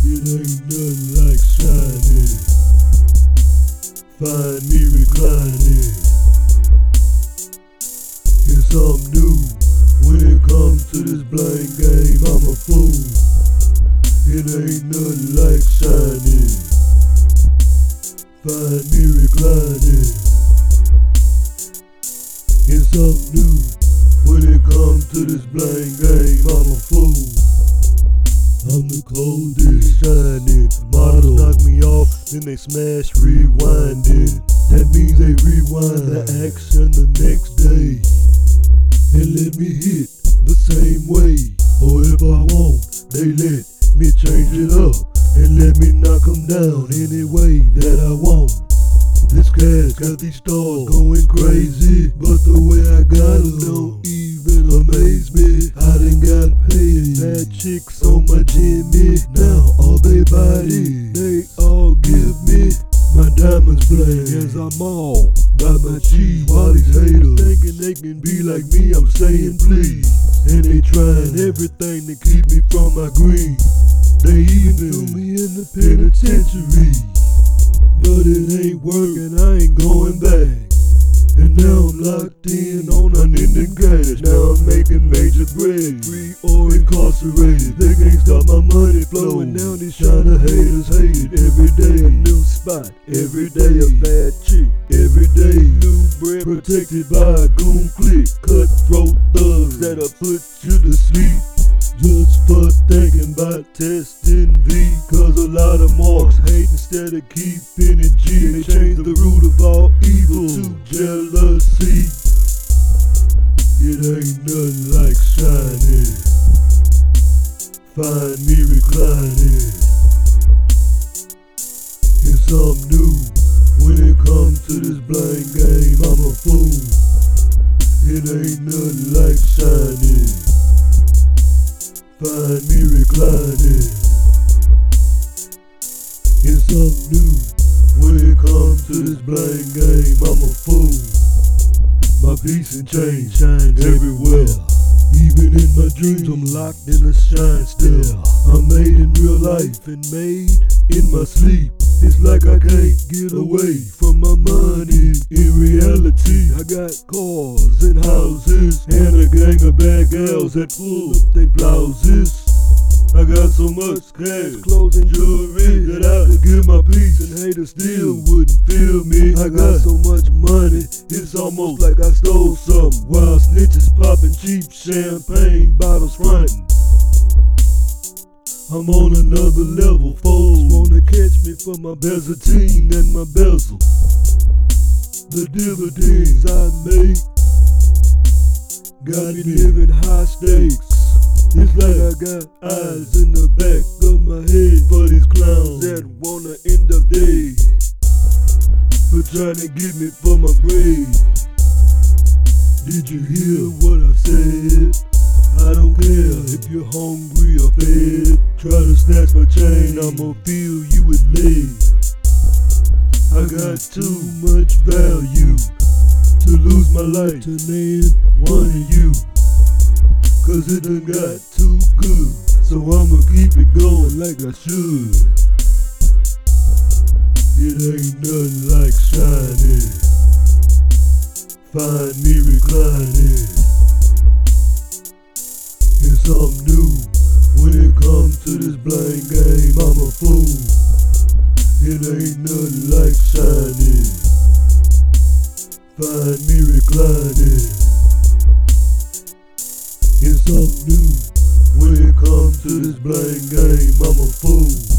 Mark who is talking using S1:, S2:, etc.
S1: It ain't nothing like shining. Find me reclining in something new. When it comes to this blind game, I'm a fool. It ain't nothing like shining. Find me reclining in something new. When it comes to this blind game, I'm a fool. I'm the coldest shining. Models knock me off, then they smash rewinding. That means they rewind the action the next day and let me hit the same way. Or if I want, they let me change it up and let me knock them down any way that I want. This cat's got these stars going crazy, but the way I got them don't even amaze me. I done got paid, bad chicks on my Jimmy. Now all they body, they all give me. My diamonds bling as I'm all by my cheese. While these haters thinking they can be like me, I'm saying please. And they trying everything to keep me from my green. They even threw me in the penitentiary, but it ain't working, I ain't going back. And now I'm locked in on unending cash. Now I'm making major bread, free or incarcerated. They can't stop my money flowing down. These China haters hate it. Every day a new spot, every day a bad chick, every day new bread protected by a goon clique. Cutthroat thugs that'll put you to sleep just for thinking about testing V. Cause a lot of marks hate instead of keeping it G. They change the root of all evil to jealousy. It ain't nothing like shining. Find me reclining in something new. When it comes to this blind game, I'm a fool. It ain't nothing like shining. Find me reclining in something new. When it comes to this blind game, I'm a fool. My piece and chain shines everywhere. Even in my dreams, I'm locked in a shine still. I'm made in real life and made in my sleep. It's like I can't get away from my money. In reality, I got cars and houses and a gang of bad gals that pull up they blouses. I got so much cash, clothes and jewelry that I could give my piece and haters still wouldn't feel me. I got so much money, it's almost like I stole something. While snitches popping cheap champagne bottles frontin'. I'm on another level, folks wanna catch me for my Bezatine and my bezel. The dividends I make got me living high stakes. It's like I got eyes in the back of my head for these clowns that wanna end up dead for trying to get me for my bread. Did you hear what I said? I don't care if you're hungry or fed. Try to snatch my chain, I'ma fill you with lead. I got too much value to lose my life to name one of you. Cause it done got too good, so I'ma keep it going like I should. It ain't nothing like shining. Find me reclining in something new. When it comes to this blind game, I'm a fool. It ain't nothing like shining. Find me reclining in something new. When it comes to this blind game, I'm a fool.